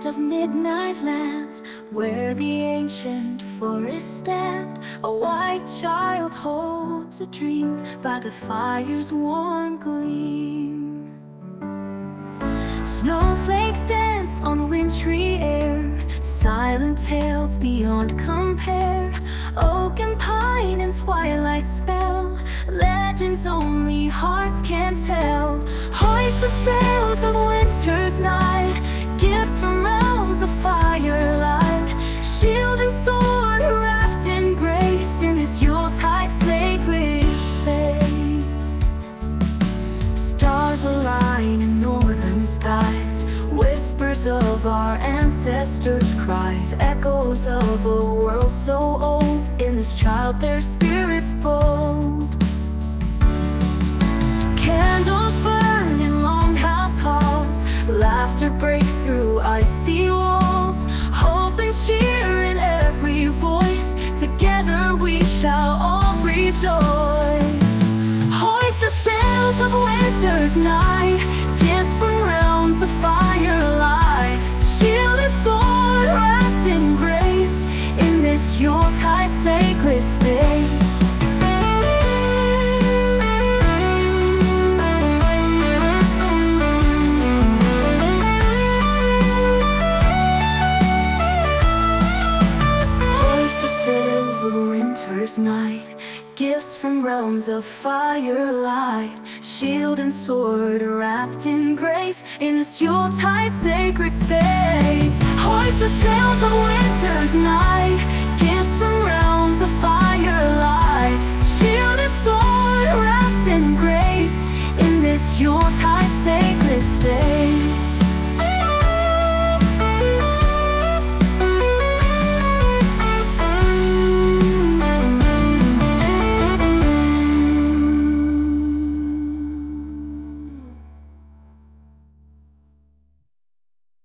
of midnight lands, where the ancient forests stand, a white child holds a dream by the fire's warm gleam. Snowflakes dance on wintry air, silent tales beyond compare. Oak and pine and twilight spell, legends only hearts can tell. Hoist the sails of winter's night, gifts from realms of firelight. Shield and sword wrapped in grace, in this Yuletide sacred space. Stars align in northern skies, whispers of our ancestors' cries, echoes of a world so old. In this child their spirits bold. Candles burn in longhouse halls, laughter breaks through icy walls. Hope and cheer in every voice, together we shall all rejoice. Hoist the sails of winter's night, gifts from realms of firelight. Shield and sword wrapped in grace, in this Yuletide sacred space. Night, gifts from realms of firelight. Shield and sword wrapped in grace, in this Yuletide sacred space. Hoist the sails of winter's night, gifts from realms of firelight. Shield and sword wrapped in grace, in this Yuletide